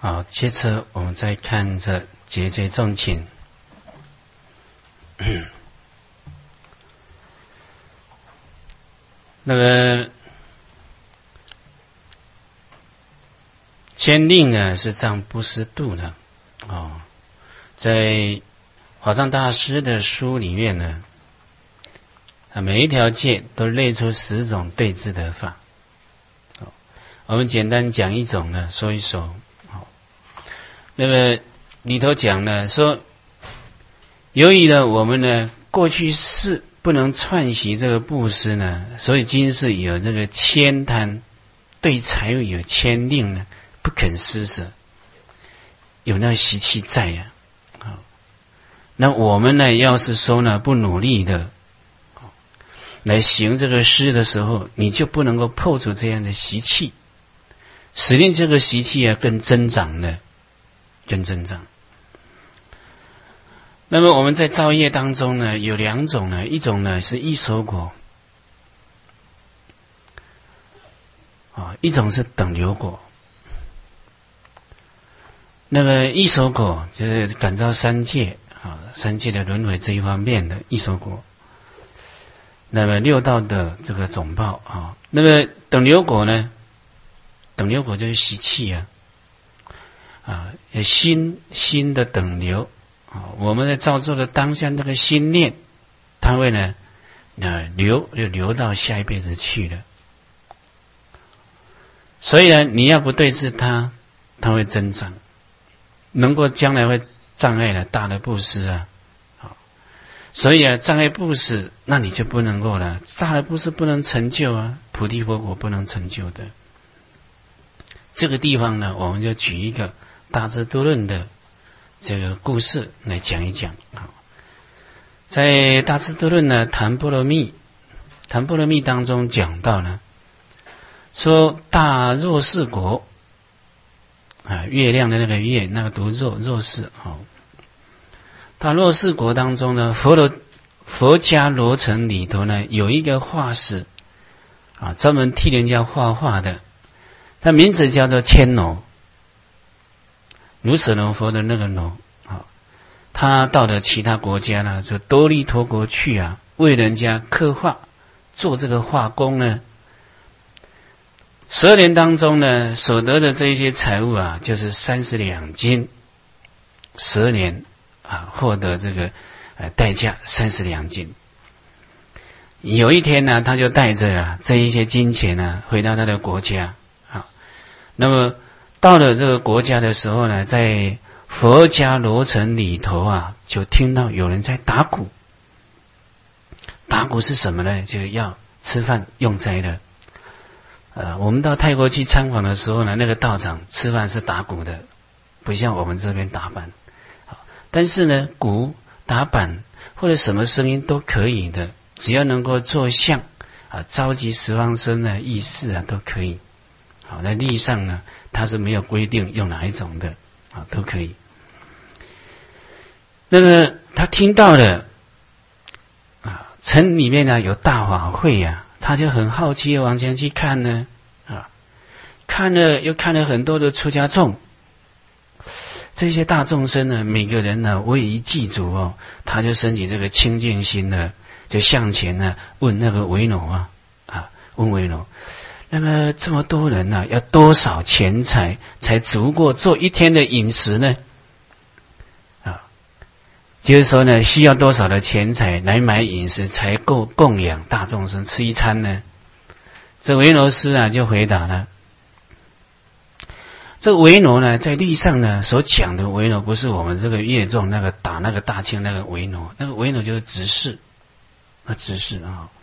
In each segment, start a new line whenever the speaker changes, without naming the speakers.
好，接着我们再看这节节重请。那个监令呢是藏布施度的在法藏大师的书里面呢，每一条戒都列出10种对治的法。我们简单讲一种呢，说一说。那么里头讲呢，说由于呢我们呢过去世不能串习这个布施呢，所以今世有这个悭贪，对财物有牵令呢，不肯施舍，有那个习气在呀。那我们呢，要是说呢不努力的来行这个施的时候，你就不能够破除这样的习气，使令这个习气更增长的，更增长。那么我们在造业当中呢，有2种呢，一种呢是异熟果，一种是等流果。那么异熟果就是感召3界3界的轮回这一方面的异熟果。那么6道的这个总报那么等流果呢？等流果就是习气心的等流我们在造作的当下那个心念，它会呢流到下一辈子去了。所以呢，你要不对治它，它会增长，能够将来会障碍了大的布施所以障碍布施，那你就不能够了，大的布施不能成就菩提佛果不能成就的。这个地方呢，我们就举一个大智度论的这个故事来讲一讲在大智度论呢谈波罗蜜当中讲到呢，说大若氏国月亮的那个月，那个读若氏大若氏国当中呢，佛家罗城里头呢有一个画师专门替人家画画的，他名字叫做千罗，如舍那佛的那个罗他到了其他国家呢，就多利陀国去为人家刻画，做这个画工呢。12年当中呢，所得的这一些财物就是30两金，12年获得这个代价30两金。有一天呢，他就带着这一些金钱呢回到他的国家那么到了这个国家的时候呢，在佛家罗城里头就听到有人在打鼓。打鼓是什么呢？就是要吃饭用斋的。我们到泰国去参访的时候呢，那个道场吃饭是打鼓的，不像我们这边打板。但是呢，鼓、打板或者什么声音都可以的，只要能够作相召集十方僧意识都可以。在律仪上呢，它是没有规定用哪一种的都可以。那么他听到了城里面呢有大法会他就很好奇往前去看呢看了很多的出家众，这些大众生呢，每个人呢为一祭祖他就升起这个清净心呢，就向前呢问那个维罗问维罗，那么这么多人要多少钱财才足够做1天的饮食呢？就是说呢，需要多少的钱财来买饮食才够供养大众生吃一餐呢？这维罗师就回答了。这个维罗呢，在律上呢所讲的维罗，不是我们这个乐众那个打那个大磬那个维罗，那个维罗就是执事执事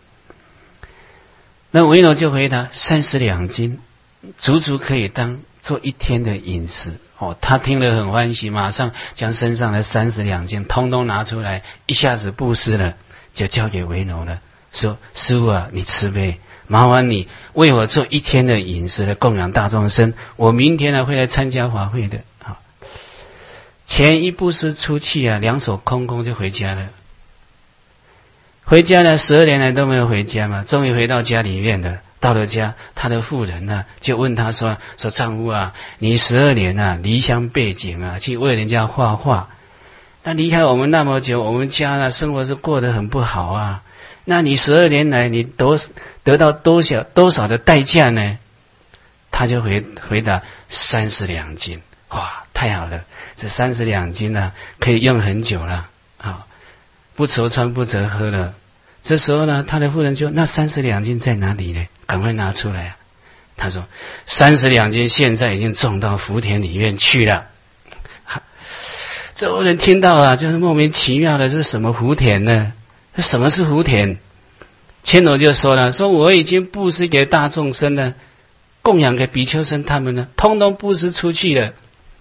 那维罗就回答30两金，足足可以当做1天的饮食他听了很欢喜，马上将身上的30两金通通拿出来，一下子布施了，就交给维罗了，说师父你慈悲，麻烦你为我做1天的饮食来供养大众生，我明天呢会来参加法会的钱一布施出去2手空空就回家了。回家呢12年来都没有回家嘛，终于回到家里面的， 到了家，他的妇人呢就问他说丈夫啊，你12年啊离乡背井啊，去为人家画画，那离开我们那么久，我们家呢生活是过得很不好啊。那你12年来你得到多少的代价呢？他就回答30两金。哇，太好了，这30两金呢可以用很久了啊，不愁穿不愁喝了。这时候呢，他的夫人就那30两金在哪里呢？赶快拿出来啊！他说30两金现在已经种到福田里面去了。这妇人听到了，就是莫名其妙的，是什么福田呢？什么是福田？牵头就说了，说我已经布施给大众生了，供养给比丘僧他们呢，通通布施出去了。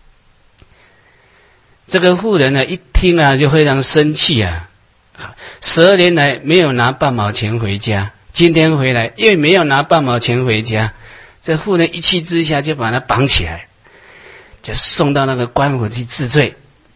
这个妇人呢，一听啊，就非常生气啊！12年来没有拿半毛钱回家，今天回来因为没有拿半毛钱回家，这妇人一气之下就把他绑起来，就送到那个官府去治罪。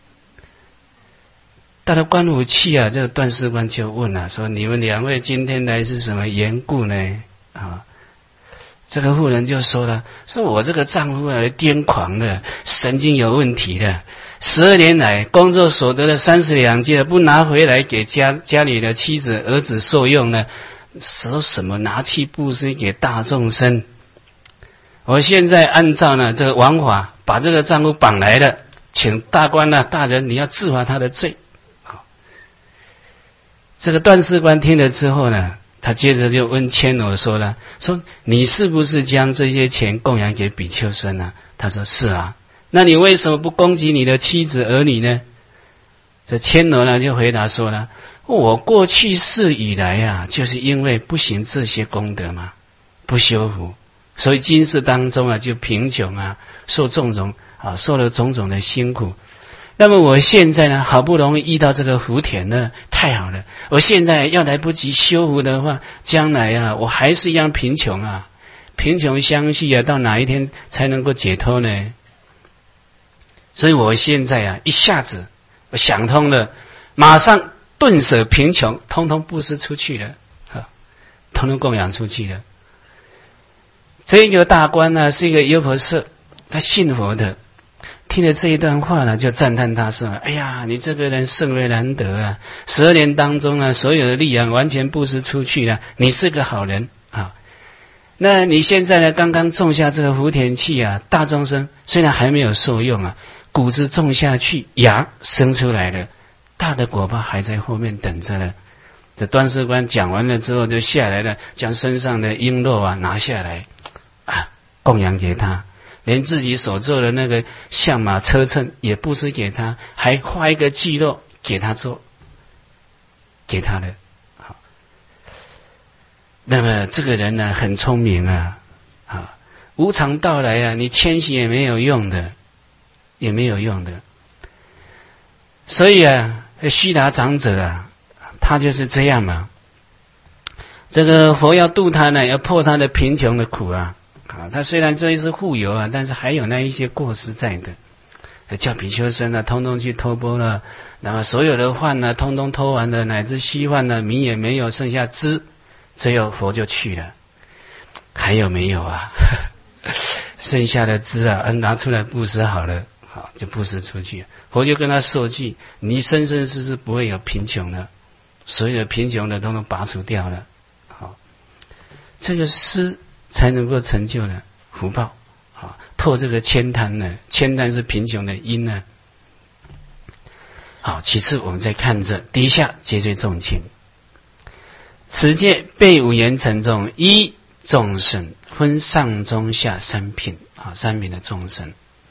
到了官府去啊，这个段士官就问了，说你们2位今天来是什么缘故呢？这个妇人就说了，说我这个丈夫啊癫狂了，神经有问题了，12年来工作所得的30两金不拿回来给家里的妻子儿子受用呢，说什么拿去布施给大众生。我现在按照呢这个王法把这个丈夫绑来了，请大官啊大人你要治罚他的罪。这个段士官听了之后呢，他接着就问牵头说了，说你是不是将这些钱供养给比丘僧啊？他说是啊。那你为什么不供给你的妻子儿女呢？这牵头呢就回答说了，我过去世以来啊，就是因为不行这些功德嘛，不修福，所以今世当中啊就贫穷啊，受了种种的辛苦。那么我现在呢，好不容易遇到这个福田呢，太好了！我现在要来不及修福的话，将来啊，我还是一样贫穷啊，贫穷相续啊，到哪一天才能够解脱呢？所以我现在啊，一下子我想通了，马上顿舍贫穷，通通布施出去了，通通供养出去了。这个大官呢，是一个优婆塞，他信佛的。听了这一段话呢，就赞叹他说：“哎呀，你这个人甚为难得啊！12年当中啊，所有的力量完全布施出去了，你是个好人啊。那你现在呢，刚刚种下这个福田去啊，大众生虽然还没有受用啊，谷子种下去，芽生出来了，大的果报还在后面等着呢。”这段士官讲完了之后，就下来了，将身上的璎珞啊拿下来啊，供养给他。连自己所做的那个象马车乘也布施给他，还画一个聚落给他做，给他的。好，那么这个人呢很聪明啊，无常到来啊，你谦虚也没有用的，也没有用的。所以啊，须达长者啊，他就是这样嘛。这个佛要度他呢，要破他的贫穷的苦啊。他虽然这一次富有啊，但是还有那一些过失在的，叫比丘僧啊，通通去偷钵了，那么所有的饭呢，通通偷完了，乃至稀饭呢，米也没有，剩下汁，最后佛就去了。还有没有啊？剩下的汁啊，拿出来布施好了，好就布施出去。佛就跟他说句：你生生世世不会有贫穷的，所有的贫穷的都能拔除掉了。好，这个施才能够成就了福报啊，破这个悭贪呢，悭贪是贫穷的因呢。好，其次我们再看这底下皆最重轻。此界备五言沉重，一众生分上中下3品啊，3品的众生。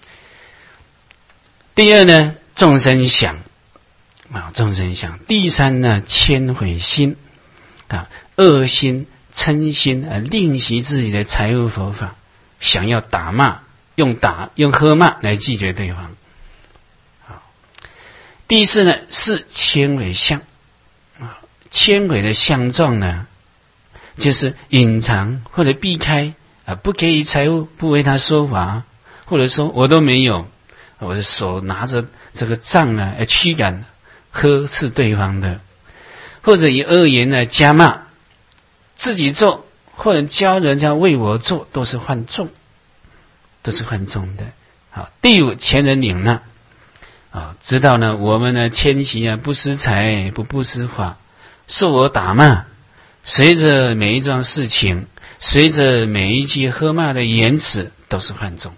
第二呢，众生想啊，众生想。第三呢，迁毁心啊，恶心。嗔心啊，吝惜自己的财物佛法，想要打骂，用喝骂来拒绝对方。好，第四呢是迁毁相啊，迁毁的相状呢，就是隐藏或者避开啊，不给予财物，不为他说法，或者说我都没有，我的手拿着这个杖啊，驱赶呵斥对方的，或者以恶言呢加骂。自己做或者教人家为我做，都是犯众，都是犯众的。好，第五，前人领纳啊，知道呢，我们呢谦虚啊，不施财，不施法，受我打骂，随着每一桩事情，随着每一句喝骂的言辞，都是犯众。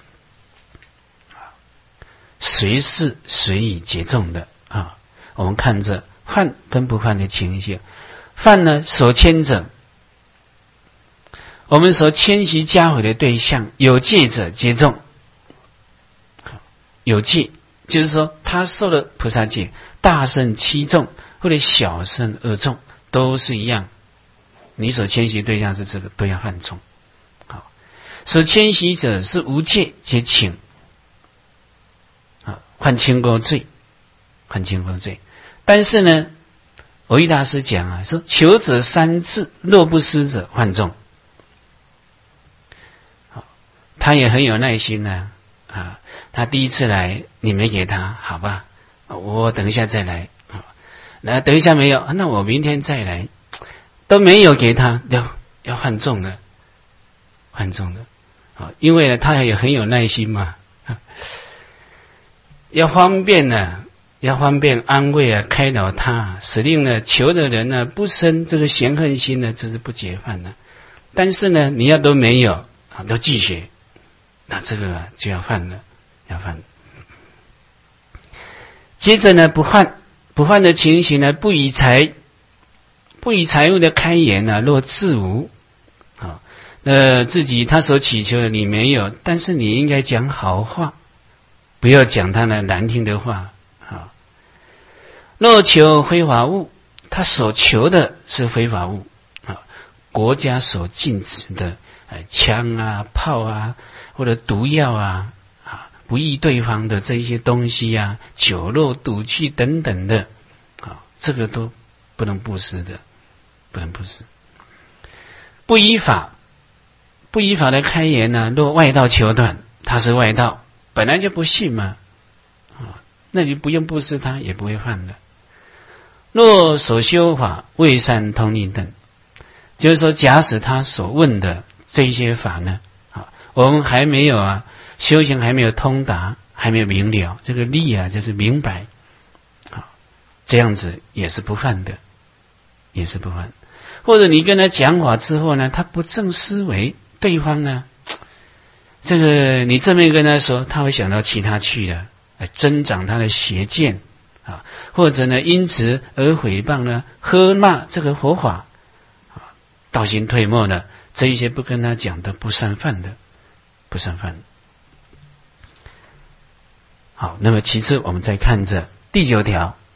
随事随以节重的啊，我们看着犯跟不犯的情形。犯呢，所牵者，我们所谦虚加毁的对象，有戒者皆重。有戒就是说他受了菩萨戒，大乘7重或者小乘2重都是一样，你所谦虚对象是这个，都要犯重。好，所谦虚者是无戒皆轻，犯轻过罪，犯轻过罪。但是呢，蕅益大师讲啊，说求者3次，若不施者犯重。他也很有耐心呢。他第一次来，你没给他，好吧，我等一下再来。那等一下没有，那我明天再来，都没有给他，要犯重了，犯重了。因为呢，他也很有耐心嘛，要方便呢，要方便安慰啊，开导他，使令呢求的人呢不生这个嫌恨心呢，这是不结犯的。但是呢，你要都没有，都拒绝。那这个就要犯了，要犯了。接着呢，不犯的情形呢，不以财物的开言呢，若自无，自己他所祈求的你没有，但是你应该讲好话，不要讲他的难听的话。若求非法物，他所求的是非法物，国家所禁止的，枪啊、炮啊。或者毒药啊，不益对方的这一些东西啊，酒肉赌气等等的，这个都不能布施的，不能布施。不依法的开言呢，若外道求断，他是外道，本来就不信嘛，那你不用布施他也不会犯的。若所修法未善通令等，就是说，假使他所问的这些法呢，我们还没有修行还没有通达，还没有明了，这个力就是明白，这样子也是不犯的，也是不犯。或者你跟他讲法之后呢，他不正思维，对方呢，这个你这么跟他说，他会想到其他去的，增长他的邪见或者呢因此而诽谤呢，喝骂这个佛法，道心退没的，这一些不跟他讲的不善犯的。不善犯。好，那么其次我们再看这第9条，